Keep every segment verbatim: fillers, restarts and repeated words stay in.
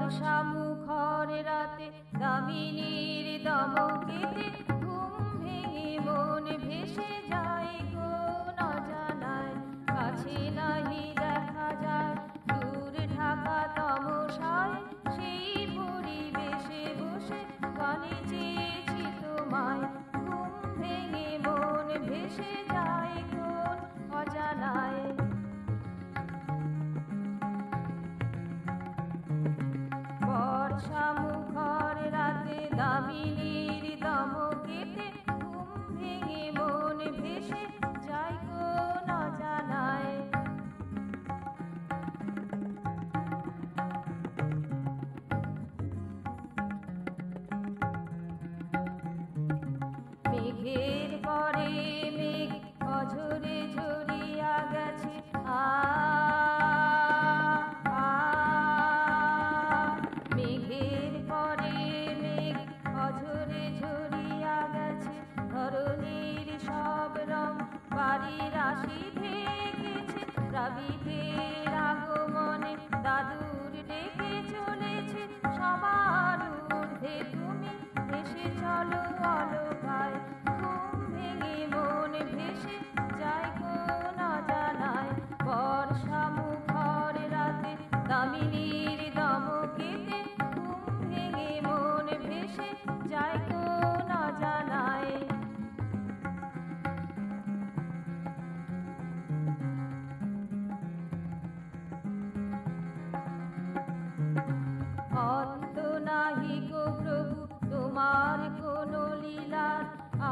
বর্ষা মুখর রাতে দামিনীর দমকেতে ঘুম ভেঙে মন ভেসে যায় কোন অজানায়। কাছে নাহি দেখা যায় দূর ঢাকা তমসায়, সেই পরিবেশে বসে গানে চেয়েছি তোমায়। ঘুম ভেঙে মন ভেসে যায় কোন অজানায়। বর্ষা মুখর রাতে দামিনীর দমকেতে ঘুম ভেঙে মন ভেসে যায় কোন অজানায়। মেঘের পরে মেঘ অঝরে ঝরিয়া গেছে, আ মেঘের পরে মেঘ অঝরে ঝরিয়া গেছে। ধরণীর সব রং বাড়ির রাশি ঢেকেছে, রাবিতের আগমনে দাদুর ডেকে চলেছে। সবার ঊর্ধ্বে তুমি ভেসে চলো অলকায়। ঘুম ভেঙে মন ভেসে যায় কোন অজানায়। বর্ষা মুখর রাতে দামিনীর দমকেতে ঘুম ভেঙে মন ভেসে যায় কোন অজানায়। অন্ত নাহি গো প্রভু তোমার কোন লীলার, আ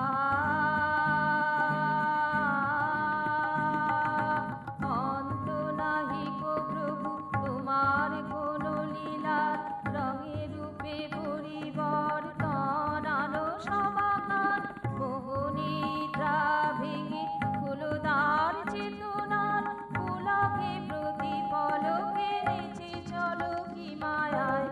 অন্ত নাহি গো প্রভু তোমার কোন লীলার। রঙে রূপে পরিবর্তন আনো সমাকার, মোহনিদ্রা ভেঙে খুলো দ্বার চেতনার। পুলকে প্রতিপলকে নেচে চলো কি মায়ায়।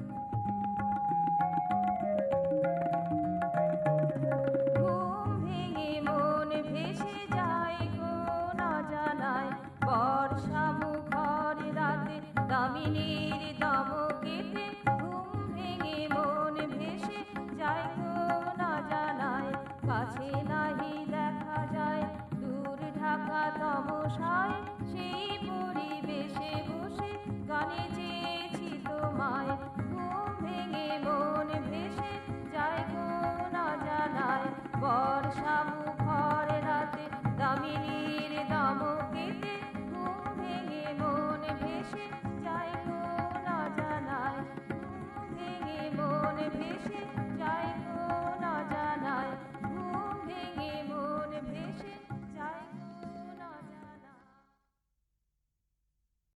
ঘুম ভেঙে মন ভেসে যায় কোন অজানায়। বর্ষা মুখর রাতে দামিনীর দমকেতে ঘুম ভেঙে মন ভেসে যায় কোন অজানায়। কাছে নাহি দেখা যায় দূর ঢাকা তমসায়, সেই পরিবেশে বসে গানে চেয়েছি তোমায়। ঘুম ভেঙে মন ভেসে যায় কোন অজানায়। বর্ষা মুখর রাতে দামিনীর দমকেতে ঘুম ভেঙে মন ভেসে যায় কোন অজানায়। ঘুম ভেঙে মন ভেসে